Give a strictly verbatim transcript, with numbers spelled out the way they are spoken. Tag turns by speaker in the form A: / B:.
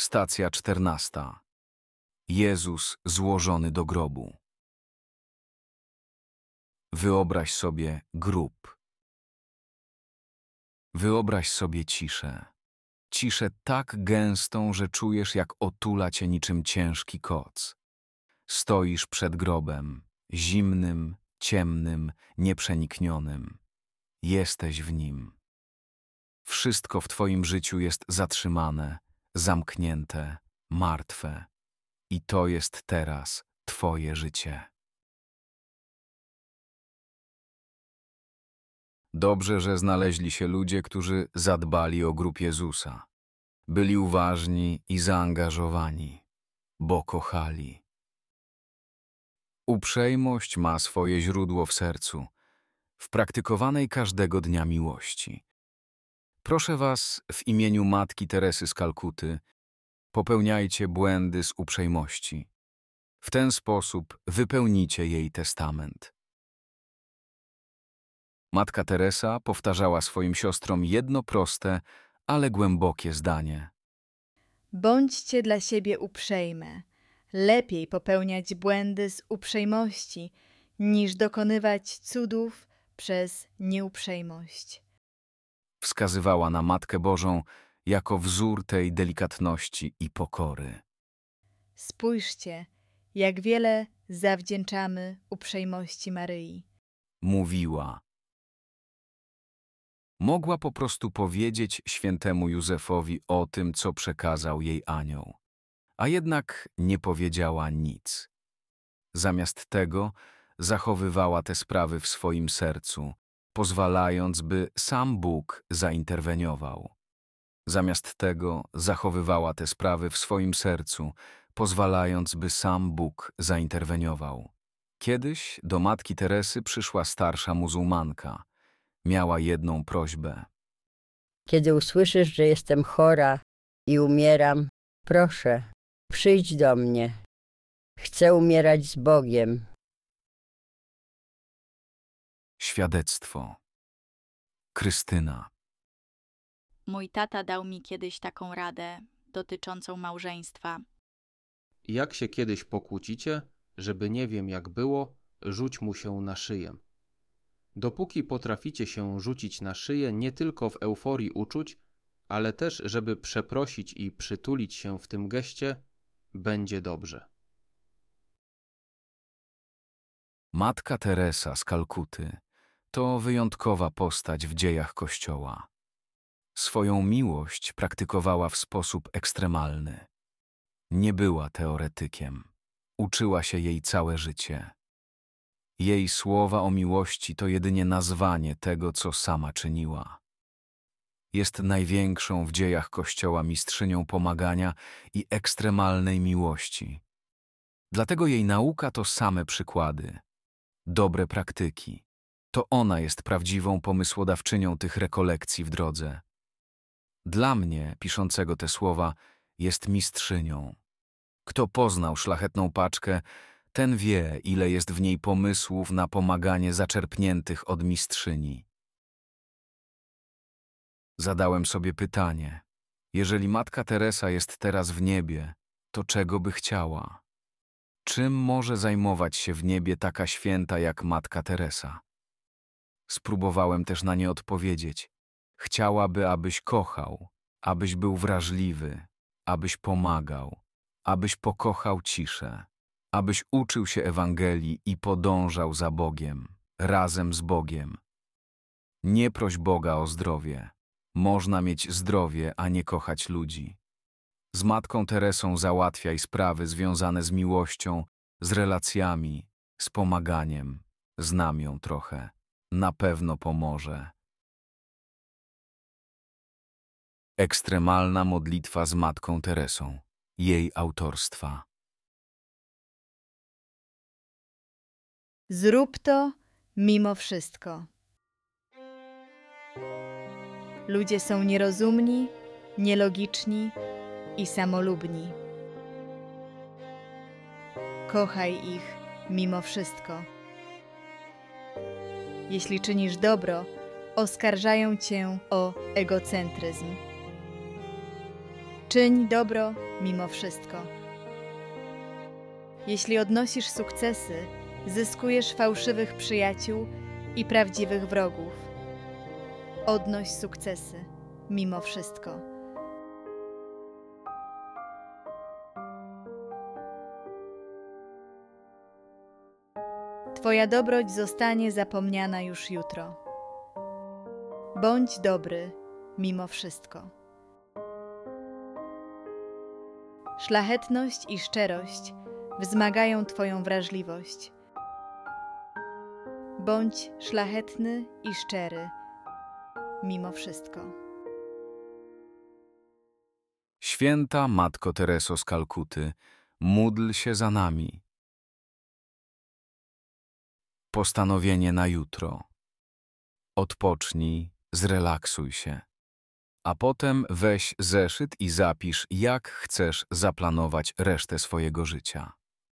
A: Stacja czternasta. Jezus złożony do grobu. Wyobraź sobie grób. Wyobraź sobie ciszę. Ciszę tak gęstą, że czujesz, jak otula cię niczym ciężki koc. Stoisz przed grobem, zimnym, ciemnym, nieprzeniknionym. Jesteś w nim. Wszystko w twoim życiu jest zatrzymane, zamknięte, martwe. I to jest teraz twoje życie. Dobrze, że znaleźli się ludzie, którzy zadbali o grób Jezusa. Byli uważni i zaangażowani, bo kochali. Uprzejmość ma swoje źródło w sercu, w praktykowanej każdego dnia miłości. Proszę was w imieniu Matki Teresy z Kalkuty, popełniajcie błędy z uprzejmości. W ten sposób wypełnicie jej testament. Matka Teresa powtarzała swoim siostrom jedno proste, ale głębokie zdanie.
B: Bądźcie dla siebie uprzejme. Lepiej popełniać błędy z uprzejmości, niż dokonywać cudów przez nieuprzejmość.
A: Wskazywała na Matkę Bożą jako wzór tej delikatności i pokory.
B: Spójrzcie, jak wiele zawdzięczamy uprzejmości Maryi.
A: Mówiła. Mogła po prostu powiedzieć świętemu Józefowi o tym, co przekazał jej anioł, a jednak nie powiedziała nic. Zamiast tego zachowywała te sprawy w swoim sercu, pozwalając, by sam Bóg zainterweniował. Zamiast tego zachowywała te sprawy w swoim sercu, pozwalając, by sam Bóg zainterweniował. Kiedyś do Matki Teresy przyszła starsza muzułmanka. Miała jedną prośbę.
C: Kiedy usłyszysz, że jestem chora i umieram, proszę, przyjdź do mnie. Chcę umierać z Bogiem.
A: Świadectwo. Krystyna.
D: Mój tata dał mi kiedyś taką radę dotyczącą małżeństwa.
E: Jak się kiedyś pokłócicie, żeby nie wiem jak było, rzuć mu się na szyję. Dopóki potraficie się rzucić na szyję nie tylko w euforii uczuć, ale też, żeby przeprosić i przytulić się w tym geście, będzie dobrze.
A: Matka Teresa z Kalkuty to wyjątkowa postać w dziejach Kościoła. Swoją miłość praktykowała w sposób ekstremalny. Nie była teoretykiem. Uczyła się jej całe życie. Jej słowa o miłości to jedynie nazwanie tego, co sama czyniła. Jest największą w dziejach Kościoła mistrzynią pomagania i ekstremalnej miłości. Dlatego jej nauka to same przykłady, dobre praktyki. To ona jest prawdziwą pomysłodawczynią tych rekolekcji w drodze. Dla mnie, piszącego te słowa, jest mistrzynią. Kto poznał szlachetną paczkę, ten wie, ile jest w niej pomysłów na pomaganie zaczerpniętych od mistrzyni. Zadałem sobie pytanie, jeżeli Matka Teresa jest teraz w niebie, to czego by chciała? Czym może zajmować się w niebie taka święta jak Matka Teresa? Spróbowałem też na nie odpowiedzieć. Chciałaby, abyś kochał, abyś był wrażliwy, abyś pomagał, abyś pokochał ciszę, abyś uczył się Ewangelii i podążał za Bogiem, razem z Bogiem. Nie proś Boga o zdrowie. Można mieć zdrowie, a nie kochać ludzi. Z Matką Teresą załatwiaj sprawy związane z miłością, z relacjami, z pomaganiem. Znam ją trochę. Na pewno pomoże. Ekstremalna modlitwa z Matką Teresą. Jej autorstwa.
B: Zrób to mimo wszystko. Ludzie są nierozumni, nielogiczni i samolubni. Kochaj ich mimo wszystko. Jeśli czynisz dobro, oskarżają cię o egocentryzm. Czyń dobro mimo wszystko. Jeśli odnosisz sukcesy, zyskujesz fałszywych przyjaciół i prawdziwych wrogów. Odnoś sukcesy mimo wszystko. Twoja dobroć zostanie zapomniana już jutro. Bądź dobry mimo wszystko. Szlachetność i szczerość wzmagają Twoją wrażliwość. Bądź szlachetny i szczery mimo wszystko.
A: Święta Matko Tereso z Kalkuty, módl się za nami. Postanowienie na jutro. Odpocznij, zrelaksuj się. A potem weź zeszyt i zapisz, jak chcesz zaplanować resztę swojego życia.